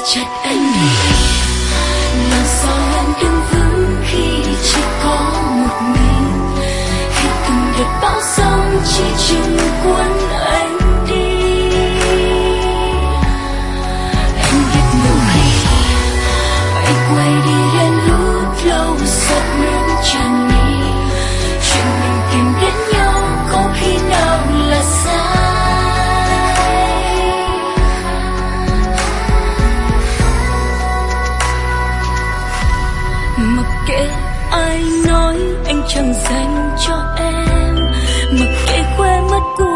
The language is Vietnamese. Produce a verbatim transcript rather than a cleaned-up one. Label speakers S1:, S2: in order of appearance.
S1: chặt anh đi. Làm sao em đứng vững khi chỉ có một mình, khi từng đợt bão giông chỉ chừng cuốn anh đi. Em biết nhiều khi phải quay đi đến lúc lâu giọt nước tràn mi. Chuyện mình tìm đến nhau có khi nào là sai. Mặc kệ ai nói anh chẳng dành cho em, mặc kệ quên mất cuộc